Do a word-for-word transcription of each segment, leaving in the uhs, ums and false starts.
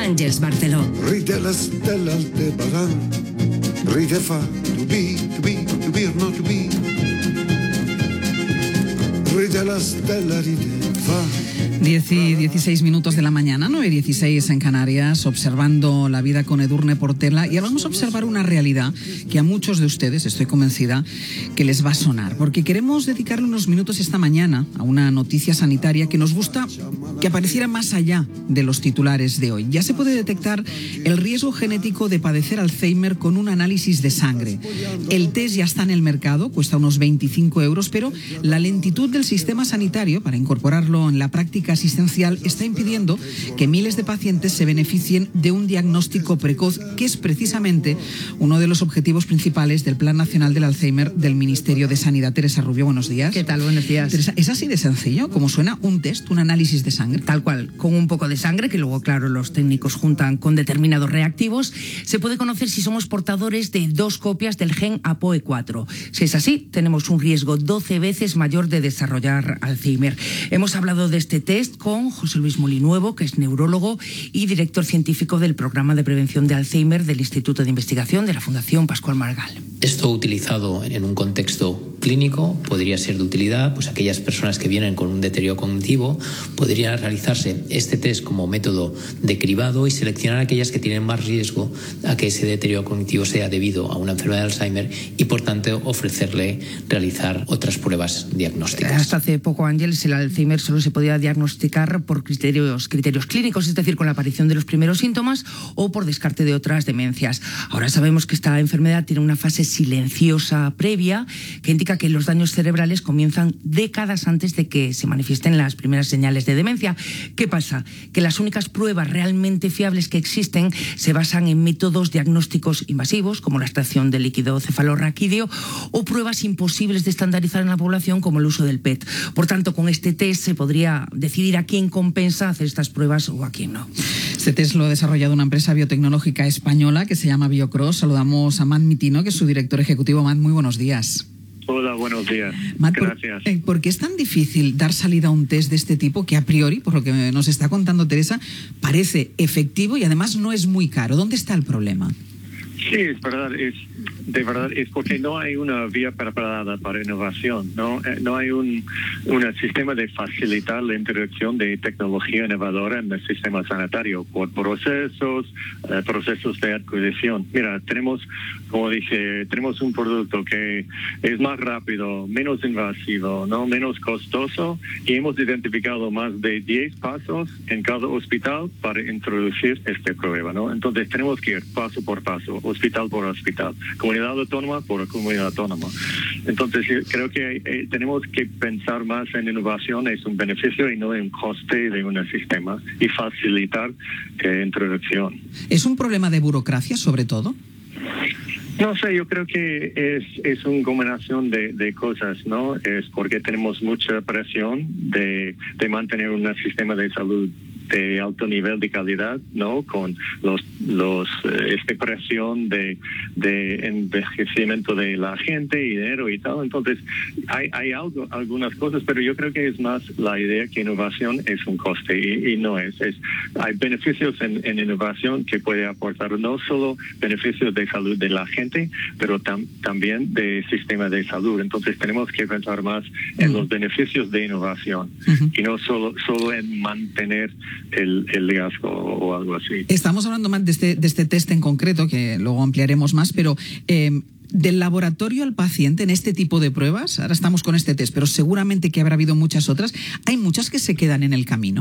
Àngels Barceló. Ride la stella Aldebaran, ride fa to be, to be, to be or not to be. Ride la stella, ride fa. diez y dieciséis minutos de la mañana, nueve y dieciséis en Canarias, observando la vida con Edurne Portela, y ahora vamos a observar una realidad que a muchos de ustedes, estoy convencida, que les va a sonar, porque queremos dedicarle unos minutos esta mañana a una noticia sanitaria que nos gusta que apareciera más allá de los titulares de hoy. Ya se puede detectar el riesgo genético de padecer Alzheimer con un análisis de sangre. El test ya está en el mercado, cuesta unos veinticinco euros, pero la lentitud del sistema sanitario para incorporarlo en la práctica asistencial está impidiendo que miles de pacientes se beneficien de un diagnóstico precoz, que es precisamente uno de los objetivos principales del Plan Nacional del Alzheimer del Ministerio de Sanidad. Teresa Rubio, buenos días. ¿Qué tal? Buenos días. Teresa, ¿es así de sencillo como suena un test, un análisis de sangre? Tal cual, con un poco de sangre, que luego, claro, los técnicos juntan con determinados reactivos, se puede conocer si somos portadores de dos copias del gen A P O E cuatro. Si es así, tenemos un riesgo doce veces mayor de desarrollar Alzheimer. Hemos hablado de este test con José Luis Molinuevo, que es neurólogo y director científico del Programa de Prevención de Alzheimer del Instituto de Investigación de la Fundación Pascual Maragall. Esto utilizado en un contexto clínico podría ser de utilidad, pues aquellas personas que vienen con un deterioro cognitivo podría realizarse este test como método de cribado y seleccionar aquellas que tienen más riesgo a que ese deterioro cognitivo sea debido a una enfermedad de Alzheimer y por tanto ofrecerle realizar otras pruebas diagnósticas. Hasta hace poco, Ángeles, el Alzheimer solo se podía diagnosticar por criterios, criterios clínicos, es decir, con la aparición de los primeros síntomas o por descarte de otras demencias. Ahora sabemos que esta enfermedad tiene una fase silenciosa previa que indica que los daños cerebrales comienzan décadas antes de que se manifiesten las primeras señales de demencia. ¿Qué pasa? Que las únicas pruebas realmente fiables que existen se basan en métodos diagnósticos invasivos, como la extracción del líquido cefalorraquídeo, o pruebas imposibles de estandarizar en la población, como el uso del P E T. Por tanto, con este test se podría decidir a quién compensa hacer estas pruebas o a quién no. Este test lo ha desarrollado una empresa biotecnológica española que se llama Biocross. Saludamos a Matt Mitino, que es su director ejecutivo. Matt, muy buenos días. Hola, buenos días. Matt, Gracias. ¿por, eh, ¿Por qué es tan difícil dar salida a un test de este tipo que a priori, por lo que nos está contando Teresa, parece efectivo y además no es muy caro? ¿Dónde está el problema? Sí, es verdad, es de verdad es porque no hay una vía preparada para innovación, no eh, no hay un un sistema de facilitar la introducción de tecnología innovadora en el sistema sanitario por procesos, eh, procesos de adquisición. Mira, tenemos, como dije, tenemos un producto que es más rápido, menos invasivo, no menos costoso, y hemos identificado más de diez pasos en cada hospital para introducir esta prueba, ¿no? Entonces tenemos que ir paso por paso, hospital por hospital, comunidad autónoma por comunidad autónoma. Entonces creo que eh, tenemos que pensar más en innovación, es un beneficio y no en coste de un sistema, y facilitar eh, introducción. ¿Es un problema de burocracia sobre todo? No sé, yo creo que es es una combinación de, de cosas, ¿no? Es porque tenemos mucha presión de, de mantener un sistema de salud de alto nivel de calidad, ¿no? Con los los eh, esta presión de de envejecimiento de la gente y dinero y tal. Entonces hay hay algo algunas cosas, pero yo creo que es más la idea que innovación es un coste y, y no es es hay beneficios en, en innovación que puede aportar no solo beneficios de salud de la gente, pero tam, también del sistema de salud. Entonces tenemos que pensar más en los beneficios de innovación uh-huh. y no solo solo en mantener el, el riesgo o algo así. Estamos hablando más de este, de este test en concreto, que luego ampliaremos más, pero eh, del laboratorio al paciente en este tipo de pruebas, ahora estamos con este test, pero seguramente que habrá habido muchas otras, hay muchas que se quedan en el camino.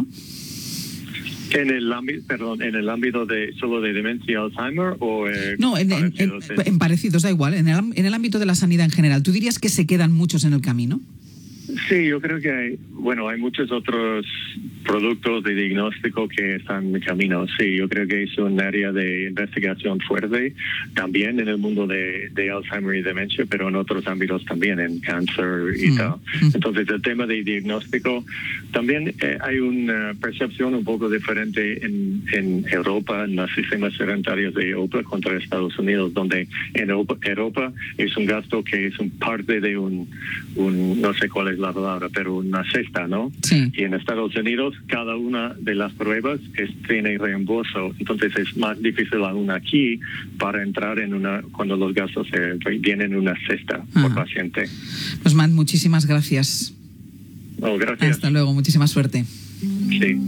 En el ámbito, perdón, en el ámbito de solo de demencia Alzheimer o eh, no, en, en, en, en parecidos, da igual, en el, en el ámbito de la sanidad en general, ¿tú dirías que se quedan muchos en el camino? Sí, yo creo que hay, bueno, hay muchos otros productos de diagnóstico que están en camino. Sí, yo creo que es un área de investigación fuerte también en el mundo de, de Alzheimer y demencia, pero en otros ámbitos también, en cáncer y mm. tal. Entonces, el tema de diagnóstico, también eh, hay una percepción un poco diferente en, en Europa, en los sistemas sanitarios de Europa contra Estados Unidos, donde en Europa, Europa es un gasto que es un parte de un, un no sé cuál es es la palabra, pero una cesta, ¿no? Sí. Y en Estados Unidos cada una de las pruebas es, tiene reembolso, entonces es más difícil aún aquí para entrar en una, cuando los gastos se vienen en una cesta Ajá. por paciente. Pues Matt, muchísimas gracias. Oh, gracias. Hasta luego, muchísima suerte. Sí.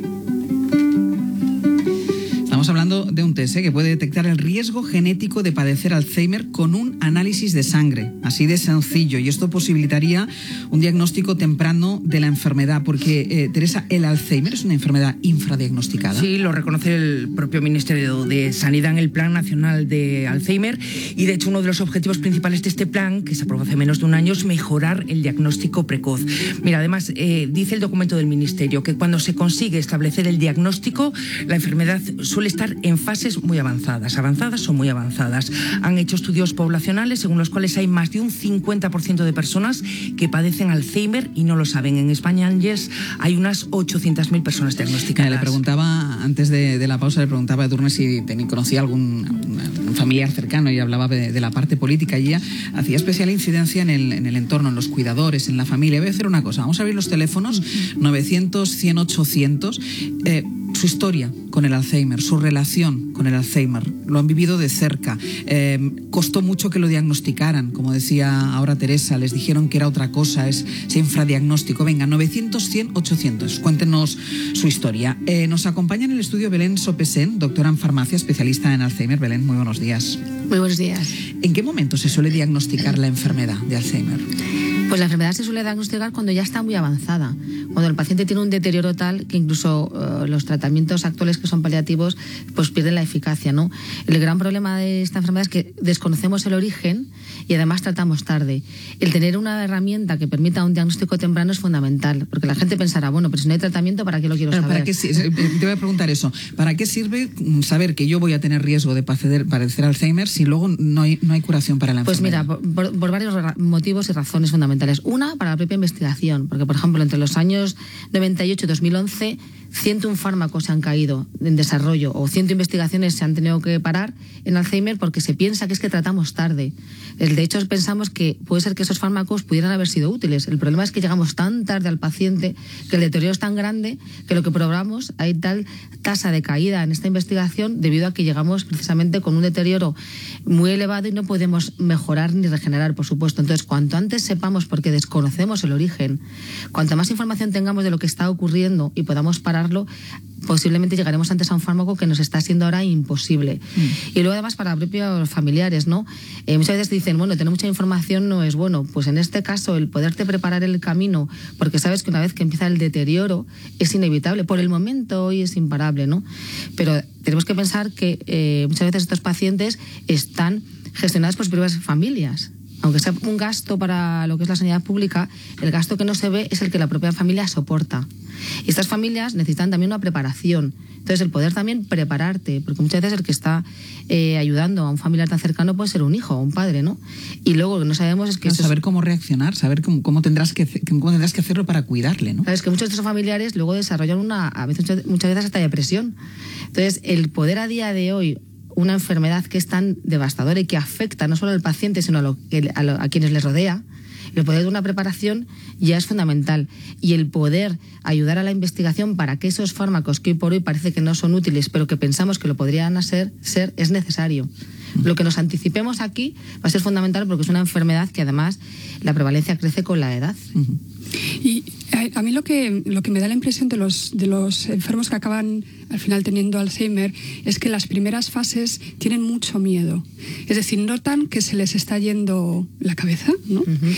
Estamos hablando de un test ¿eh? que puede detectar el riesgo genético de padecer Alzheimer con un análisis de sangre, así de sencillo, y esto posibilitaría un diagnóstico temprano de la enfermedad, porque, eh, Teresa, el Alzheimer es una enfermedad infradiagnosticada. Sí, lo reconoce el propio Ministerio de Sanidad en el Plan Nacional de Alzheimer, y de hecho uno de los objetivos principales de este plan, que se aprobó hace menos de un año, es mejorar el diagnóstico precoz. Mira, además, eh, dice el documento del Ministerio que cuando se consigue establecer el diagnóstico, la enfermedad suele estar en fases muy avanzadas, avanzadas o muy avanzadas. Han hecho estudios poblacionales según los cuales hay más de un cincuenta por ciento de personas que padecen Alzheimer y no lo saben. En España, Ángeles, hay unas ochocientas mil personas diagnosticadas. Le preguntaba, antes de, de la pausa, le preguntaba a Edurne si tenía, conocía algún, algún familiar cercano, y hablaba de, de la parte política, y ella hacía especial incidencia en el, en el entorno, en los cuidadores, en la familia. Voy a hacer una cosa, vamos a abrir los teléfonos novecientos, cien, ochocientos, eh, su historia con el Alzheimer, su relación con el Alzheimer, lo han vivido de cerca, eh, costó mucho que lo diagnosticaran, como decía ahora Teresa, les dijeron que era otra cosa, es ese infradiagnóstico. Venga, novecientos, cien, ochocientos, cuéntenos su historia. Eh, nos acompaña en el estudio Belén Sopesén, doctora en farmacia, especialista en Alzheimer. Belén, muy buenos días. Muy buenos días. ¿En qué momento se suele diagnosticar la enfermedad de Alzheimer? Pues la enfermedad se suele diagnosticar cuando ya está muy avanzada, cuando el paciente tiene un deterioro tal que incluso uh, los tratamientos actuales que son paliativos pues pierden la eficacia, ¿no? El gran problema de esta enfermedad es que desconocemos el origen y además tratamos tarde. El tener una herramienta que permita un diagnóstico temprano es fundamental, porque la gente pensará, bueno, pero si no hay tratamiento, ¿para qué lo quiero Pero saber? ¿para qué, te voy a preguntar eso. ¿Para qué sirve saber que yo voy a tener riesgo de padecer, padecer Alzheimer si luego no hay, no hay curación para la Pues enfermedad? Pues mira, por, por varios motivos y razones fundamentales. Una, para la propia investigación, porque por ejemplo entre los años noventa y ocho y dos mil once ciento un fármacos se han caído en desarrollo o ciento investigaciones se han tenido que parar en Alzheimer porque se piensa que es que tratamos tarde. De hecho, pensamos que puede ser que esos fármacos pudieran haber sido útiles. El problema es que llegamos tan tarde al paciente que el deterioro es tan grande que lo que probamos, hay tal tasa de caída en esta investigación debido a que llegamos precisamente con un deterioro muy elevado y no podemos mejorar ni regenerar, por supuesto. Entonces, cuanto antes sepamos, porque desconocemos el origen, cuanta más información tengamos de lo que está ocurriendo y podamos pararlo, posiblemente llegaremos antes a un fármaco que nos está siendo ahora imposible. Mm. Y luego además para propios familiares, ¿no? Eh, muchas veces dicen, bueno, tener mucha información no es bueno. Pues en este caso, el poderte preparar el camino, porque sabes que una vez que empieza el deterioro, es inevitable. Por el momento hoy es imparable, ¿no? Pero tenemos que pensar que eh, muchas veces estos pacientes están gestionados por sus propias familias. Aunque sea un gasto para lo que es la sanidad pública, el gasto que no se ve es el que la propia familia soporta. Y estas familias necesitan también una preparación. Entonces, el poder también prepararte, porque muchas veces el que está eh, ayudando a un familiar tan cercano puede ser un hijo o un padre, ¿no? Y luego lo que no sabemos es que... No, eso saber es... cómo reaccionar, saber cómo, cómo, tendrás que, cómo tendrás que hacerlo para cuidarle, ¿no? Sabes que muchos de estos familiares luego desarrollan una, a veces, muchas veces hasta depresión. Entonces, el poder a día de hoy, una enfermedad que es tan devastadora y que afecta no solo al paciente, sino a, lo, a, lo, a quienes les rodea, el poder de una preparación ya es fundamental. Y el poder ayudar a la investigación para que esos fármacos que hoy por hoy parece que no son útiles, pero que pensamos que lo podrían ser, ser es necesario. Lo que nos anticipemos aquí va a ser fundamental porque es una enfermedad que además la prevalencia crece con la edad. Uh-huh. Y a, a mí lo que, lo que me da la impresión de los, de los enfermos que acaban al final teniendo Alzheimer es que las primeras fases tienen mucho miedo. Es decir, notan que se les está yendo la cabeza, ¿no? Uh-huh.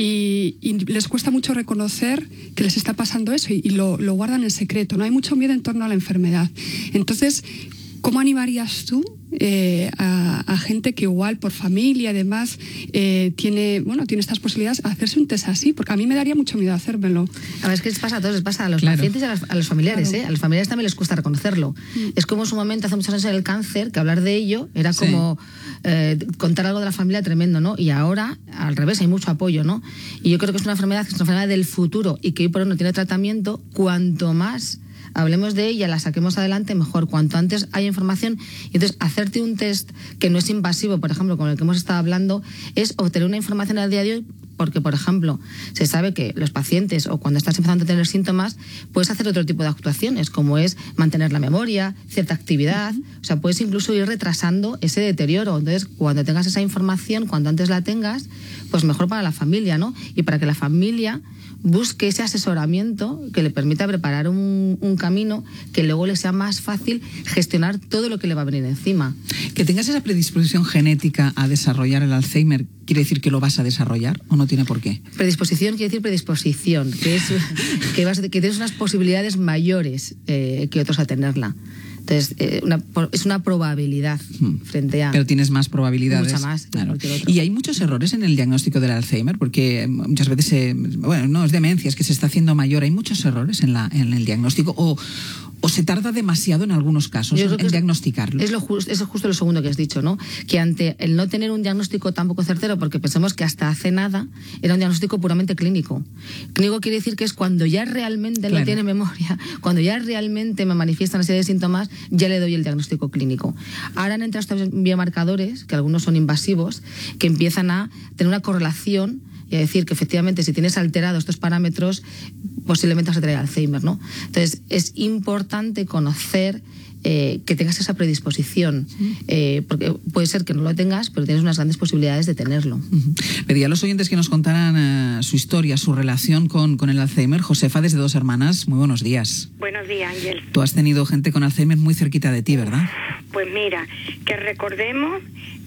y, y les cuesta mucho reconocer que les está pasando eso y, y lo, lo guardan en secreto. No hay mucho miedo en torno a la enfermedad. Entonces, ¿cómo animarías tú eh, a, a gente que igual por familia y demás eh, tiene, bueno, tiene estas posibilidades a hacerse un test así? Porque a mí me daría mucho miedo hacérmelo. A ver, es que les pasa a todos, les pasa a los claro. pacientes y a los, a los familiares, claro. ¿eh? A los familiares también les cuesta reconocerlo. Mm. Es como en su momento, hace muchos años en el cáncer, que hablar de ello era sí. como eh, contar algo de la familia tremendo, ¿no? Y ahora, al revés, hay mucho apoyo, ¿no? Y yo creo que es una enfermedad que es una enfermedad del futuro y que hoy por hoy no tiene tratamiento. Cuanto más hablemos de ella, la saquemos adelante, mejor. Cuanto antes haya información. Y entonces, hacerte un test que no es invasivo, por ejemplo, con el que hemos estado hablando, es obtener una información al día de hoy porque, por ejemplo, se sabe que los pacientes o cuando estás empezando a tener síntomas, puedes hacer otro tipo de actuaciones, como es mantener la memoria, cierta actividad, o sea, puedes incluso ir retrasando ese deterioro. Entonces, cuando tengas esa información, cuando antes la tengas, pues mejor para la familia, ¿no? Y para que la familia busque ese asesoramiento que le permita preparar un, un camino que luego le sea más fácil gestionar todo lo que le va a venir encima. Que tengas esa predisposición genética a desarrollar el Alzheimer, ¿quiere decir que lo vas a desarrollar o no tiene por qué? Predisposición quiere decir predisposición, que es que, vas, que tienes unas posibilidades mayores eh, que otros a tenerla. Entonces, eh, una, es una probabilidad frente a... Pero tienes más probabilidades. Mucha más. Claro. Y hay muchos errores en el diagnóstico del Alzheimer, porque muchas veces, se, bueno, no es demencia, es que se está haciendo mayor. Hay muchos errores en, la, en el diagnóstico o... ¿O se tarda demasiado en algunos casos en, en diagnosticarlo? Es, lo just, es justo lo segundo que has dicho, ¿no? Que ante el no tener un diagnóstico tampoco certero, porque pensamos que hasta hace nada era un diagnóstico puramente clínico. Clínico quiere decir que es cuando ya realmente claro. no tiene memoria, cuando ya realmente me manifiesta una serie de síntomas, ya le doy el diagnóstico clínico. Ahora han entrado estos biomarcadores, que algunos son invasivos, que empiezan a tener una correlación y a decir que efectivamente si tienes alterados estos parámetros posiblemente vas a tener Alzheimer, ¿no? Entonces es importante conocer eh, que tengas esa predisposición, eh, porque puede ser que no lo tengas, pero tienes unas grandes posibilidades de tenerlo. Uh-huh. Pedí a los oyentes que nos contaran uh, su historia, su relación con, con el Alzheimer. Josefa, desde Dos Hermanas, muy buenos días. Buenos días, Ángel. Tú has tenido gente con Alzheimer muy cerquita de ti, ¿verdad? Pues mira, que recordemos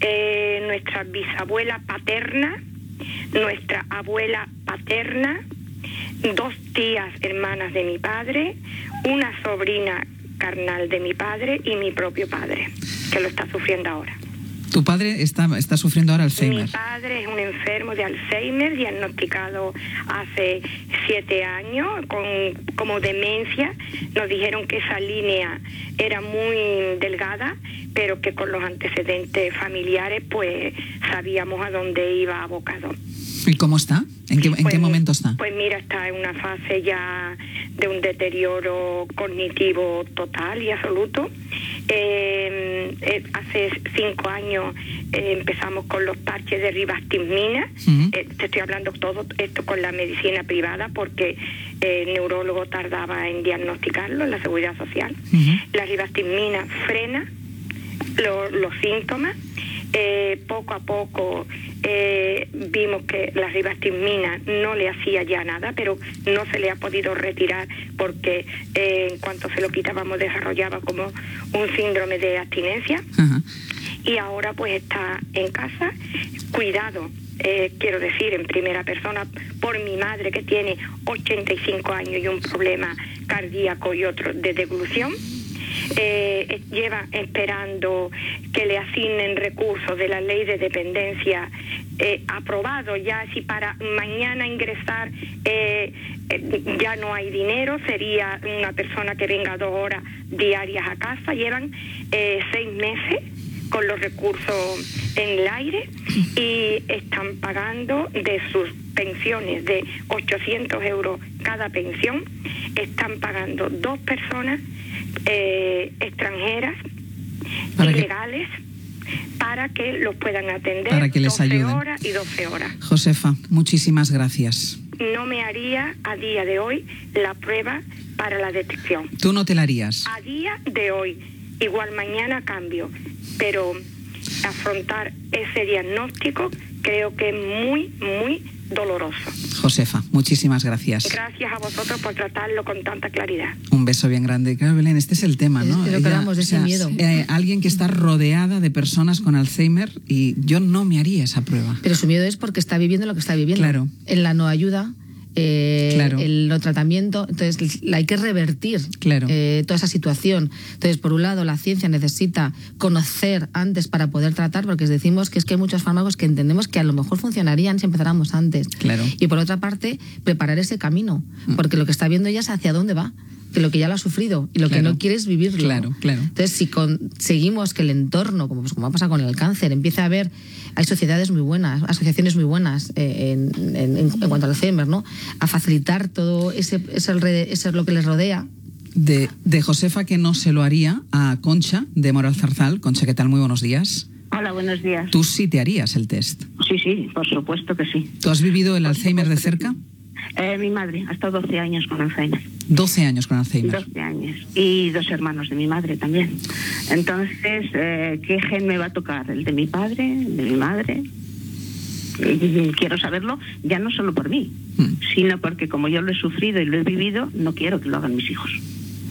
eh, nuestra bisabuela paterna, nuestra abuela paterna, dos tías hermanas de mi padre, una sobrina carnal de mi padre y mi propio padre, que lo está sufriendo ahora. ¿Tu padre está, está sufriendo ahora Alzheimer? Mi padre es un enfermo de Alzheimer, diagnosticado hace siete años con, como demencia. Nos dijeron que esa línea era muy delgada, pero que con los antecedentes familiares pues sabíamos a dónde iba abocado. ¿Y cómo está? ¿En qué, en pues, qué momento está? Pues mira, está en una fase ya de un deterioro cognitivo total y absoluto. Eh, eh, hace cinco años eh, empezamos con los parches de ribastimina. Uh-huh. Eh, te estoy hablando todo esto con la medicina privada porque eh, el neurólogo tardaba en diagnosticarlo en la Seguridad Social. Uh-huh. La ribastimina frena lo, los síntomas. Eh, poco a poco eh, vimos que la ribastimina no le hacía ya nada, pero no se le ha podido retirar porque eh, en cuanto se lo quitábamos desarrollaba como un síndrome de abstinencia. Uh-huh. Y ahora pues está en casa, cuidado, eh, quiero decir en primera persona por mi madre que tiene ochenta y cinco años y un problema cardíaco y otro de deglución. Eh, lleva esperando que le asignen recursos de la ley de dependencia eh, aprobado ya. Si para mañana ingresar eh, eh, ya no hay dinero, sería una persona que venga dos horas diarias a casa. Llevan eh, seis meses con los recursos en el aire y están pagando de sus pensiones de ochocientos euros cada pensión, están pagando dos personas Eh, extranjeras, ¿para ilegales, qué? Para que los puedan atender para que les doce ayuden. horas y doce horas. Josefa, muchísimas gracias. No me haría a día de hoy la prueba para la detección. ¿Tú no te la harías? A día de hoy, igual mañana cambio, pero afrontar ese diagnóstico creo que es muy, muy doloroso. Josefa, muchísimas gracias. Gracias a vosotros por tratarlo con tanta claridad. Un beso bien grande. Claro, Belén, este es el tema, ¿no? Es lo que hablamos de ese o sea, miedo. Eh, alguien que está rodeada de personas con Alzheimer y yo no me haría esa prueba. Pero su miedo es porque está viviendo lo que está viviendo. Claro. En la no ayuda, eh, claro. el no tratamiento, entonces hay que revertir claro. eh, toda esa situación. Entonces, por un lado, la ciencia necesita conocer antes para poder tratar, porque decimos que es que hay muchos fármacos que entendemos que a lo mejor funcionarían si empezáramos antes. Claro. Y por otra parte, preparar ese camino, porque lo que está viendo ella es hacia dónde va, que lo que ya lo ha sufrido y lo claro. que no quiere es vivirlo. Claro, claro. Entonces, si conseguimos que el entorno, como, pues, como ha pasado con el cáncer, empiece a haber, hay sociedades muy buenas, asociaciones muy buenas eh, en, en, en, en cuanto al Alzheimer, ¿no? A facilitar todo ese, ese, ese lo que les rodea. De, de Josefa, que no se lo haría, a Concha, de Moral Zarzal. Concha, ¿qué tal? Muy buenos días. Hola, buenos días. Tú sí te harías el test. Sí, sí, por supuesto que sí. ¿Tú has vivido el Alzheimer de cerca? Eh, mi madre ha estado doce años con Alzheimer. doce años con Alzheimer. doce años. Y dos hermanos de mi madre también. Entonces, eh, ¿qué gen me va a tocar? ¿El de mi padre? ¿El de mi madre? Quiero saberlo, ya no solo por mí, hmm. sino porque como yo lo he sufrido y lo he vivido, no quiero que lo hagan mis hijos.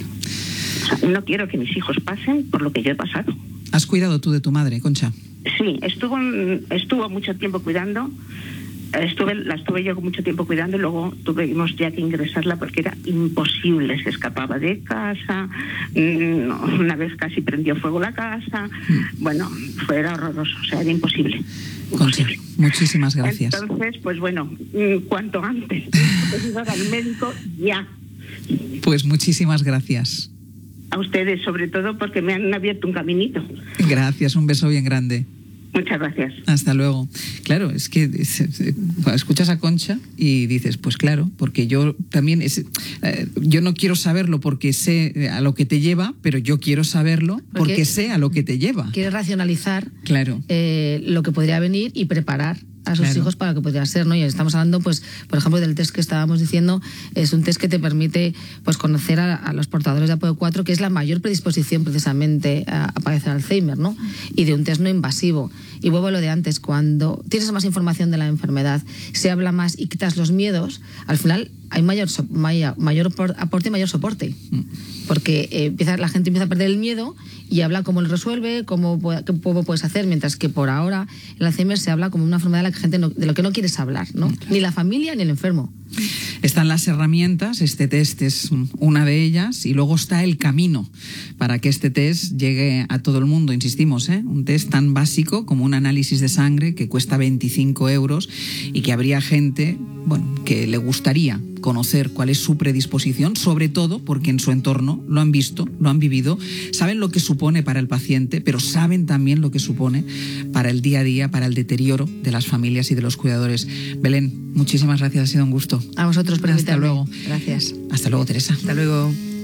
O sea, no quiero que mis hijos pasen por lo que yo he pasado. ¿Has cuidado tú de tu madre, Concha? Sí, estuvo, estuvo mucho tiempo cuidando. Estuve, la estuve yo mucho tiempo cuidando y luego tuvimos ya que ingresarla porque era imposible, se escapaba de casa, una vez casi prendió fuego la casa, bueno, fue era horroroso, o sea, era imposible. imposible. Concha, muchísimas gracias. Entonces, pues bueno, cuanto antes, llegar al médico ya. Pues muchísimas gracias. A ustedes, sobre todo, porque me han abierto un caminito. Gracias, un beso bien grande. Muchas gracias. Hasta luego. Claro, es que es, es, escuchas a Concha y dices, pues claro, porque yo también, es, eh, yo no quiero saberlo porque sé a lo que te lleva, pero yo quiero saberlo porque, porque sé a lo que te lleva. Quieres racionalizar claro. eh, lo que podría venir y preparar a sus claro. hijos para lo que podría ser, ¿no? Y estamos hablando, pues, por ejemplo, del test que estábamos diciendo, es un test que te permite, pues, conocer a, a los portadores de A P O E cuatro, que es la mayor predisposición precisamente a, a padecer Alzheimer, ¿no? Y de un test no invasivo. Y vuelvo a lo de antes, cuando tienes más información de la enfermedad, se habla más y quitas los miedos, al final hay mayor, mayor, mayor aporte y mayor soporte. Porque eh, empieza, la gente empieza a perder el miedo y habla cómo lo resuelve, cómo, qué puedes hacer, mientras que por ahora el Alzheimer se habla como una enfermedad de la gente no, de lo que no quieres hablar, ¿no? Ni la familia ni el enfermo. Están las herramientas, este test es una de ellas, y luego está el camino para que este test llegue a todo el mundo, insistimos, ¿eh? Un test tan básico como un análisis de sangre que cuesta veinticinco euros y que habría gente, bueno, que le gustaría conocer cuál es su predisposición, sobre todo porque en su entorno lo han visto, lo han vivido, saben lo que supone para el paciente, pero saben también lo que supone para el día a día, para el deterioro de las familias y de los cuidadores. Belén, muchísimas gracias, ha sido un gusto. A vosotros por invitarme. Hasta luego. Gracias. Hasta luego, Teresa. Hasta luego.